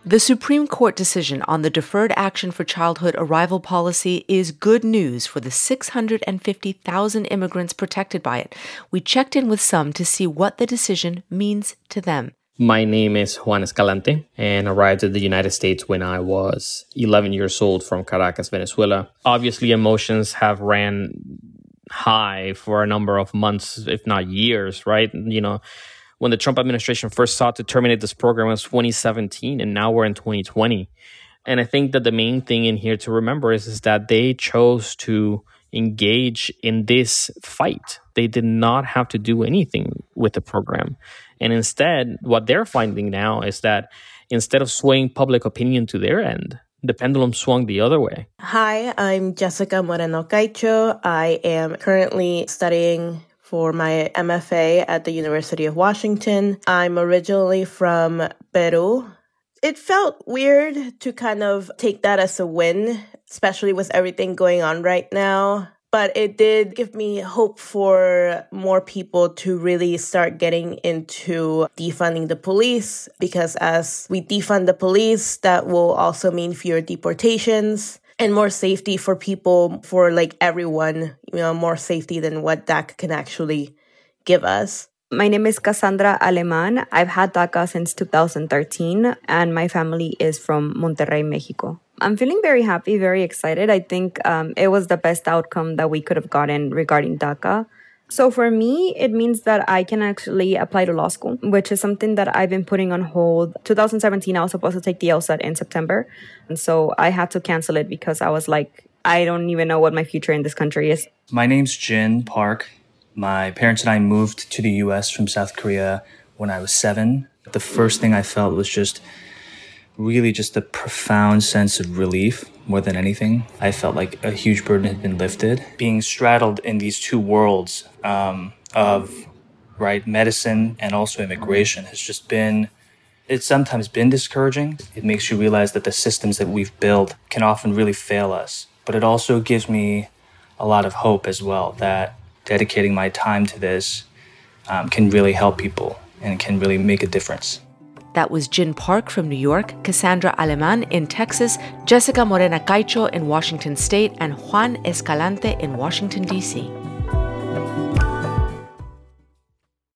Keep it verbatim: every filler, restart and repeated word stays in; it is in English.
The Supreme Court decision on the Deferred Action for Childhood Arrival policy is good news for the six hundred fifty thousand immigrants protected by it. We checked in with some to see what the decision means to them. My name is Juan Escalante and arrived in the United States when I was eleven years old from Caracas, Venezuela. Obviously, emotions have ran high for a number of months, if not years, right? You know, when the Trump administration first sought to terminate this program, it was twenty seventeen, and now we're in twenty twenty. And I think that the main thing in here to remember is, is that they chose to engage in this fight. They did not have to do anything with the program. And instead, what they're finding now is that instead of swaying public opinion to their end, the pendulum swung the other way. Hi, I'm Jessica Moreno Caicho. I am currently studying for my M F A at the University of Washington. I'm originally from Peru. It felt weird to kind of take that as a win, especially with everything going on right now. But it did give me hope for more people to really start getting into defunding the police, because as we defund the police, that will also mean fewer deportations and more safety for people, for like everyone, you know, more safety than what D A C A can actually give us. My name is Cassandra Aleman. I've had DACA since two thousand thirteen, and my family is from Monterrey, Mexico. I'm feeling very happy, very excited. I think um, it was the best outcome that we could have gotten regarding DACA. So for me, it means that I can actually apply to law school, which is something that I've been putting on hold. two thousand seventeen, I was supposed to take the LSAT in September. And so I had to cancel it because I was like, I don't even know what my future in this country is. My name's Jin Park. My parents and I moved to the U S from South Korea when I was seven. The first thing I felt was just really just a profound sense of relief more than anything. I felt like a huge burden had been lifted. Being straddled in these two worlds um, of right medicine and also immigration has just been, it's sometimes been discouraging. It makes you realize that the systems that we've built can often really fail us. But it also gives me a lot of hope as well that dedicating my time to this um, can really help people and can really make a difference. That was Jin Park from New York, Cassandra Aleman in Texas, Jessica Morena Caicho in Washington State, and Juan Escalante in Washington, D C